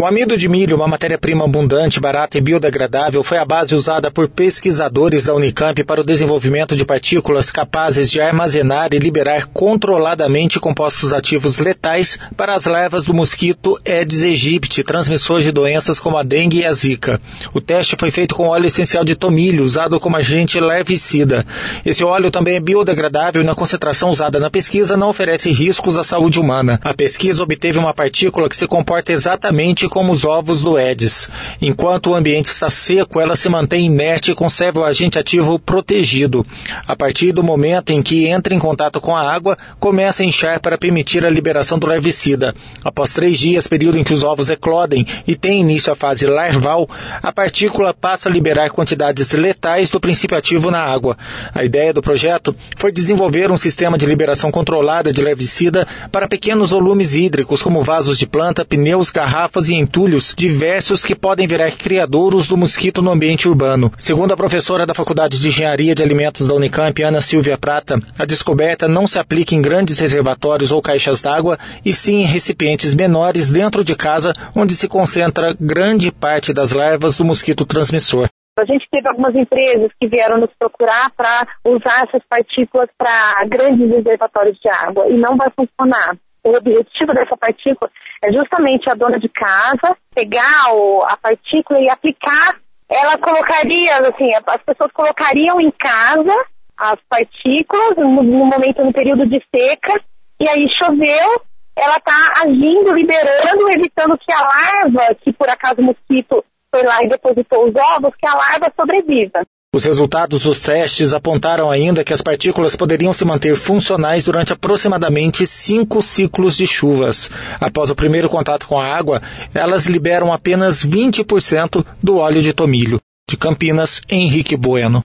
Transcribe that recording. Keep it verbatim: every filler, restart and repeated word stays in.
O amido de milho, uma matéria-prima abundante, barata e biodegradável, foi a base usada por pesquisadores da Unicamp para o desenvolvimento de partículas capazes de armazenar e liberar controladamente compostos ativos letais para as larvas do mosquito Aedes aegypti, transmissor de doenças como a dengue e a zika. O teste foi feito com óleo essencial de tomilho, usado como agente larvicida. Esse óleo também é biodegradável e, na concentração usada na pesquisa, não oferece riscos à saúde humana. A pesquisa obteve uma partícula que se comporta exatamente como os ovos do Aedes. Enquanto o ambiente está seco, ela se mantém inerte e conserva o agente ativo protegido. A partir do momento em que entra em contato com a água, começa a inchar para permitir a liberação do larvicida. Após três dias, período em que os ovos eclodem e tem início a fase larval, a partícula passa a liberar quantidades letais do princípio ativo na água. A ideia do projeto foi desenvolver um sistema de liberação controlada de larvicida para pequenos volumes hídricos, como vasos de planta, pneus, garrafas e entulhos diversos que podem virar criadouros do mosquito no ambiente urbano. Segundo a professora da Faculdade de Engenharia de Alimentos da Unicamp, Ana Silvia Prata, a descoberta não se aplica em grandes reservatórios ou caixas d'água, e sim em recipientes menores dentro de casa, onde se concentra grande parte das larvas do mosquito transmissor. A gente teve algumas empresas que vieram nos procurar para usar essas partículas para grandes reservatórios de água, e não vai funcionar. O objetivo dessa partícula é justamente a dona de casa pegar o, a partícula e aplicar. Ela colocaria, assim, as pessoas colocariam em casa as partículas no, no momento, no período de seca, e aí choveu, ela está agindo, liberando, evitando que a larva, que por acaso o mosquito foi lá e depositou os ovos, que a larva sobreviva. Os resultados dos testes apontaram ainda que as partículas poderiam se manter funcionais durante aproximadamente cinco ciclos de chuvas. Após o primeiro contato com a água, elas liberam apenas vinte por cento do óleo de tomilho. De Campinas, Henrique Bueno.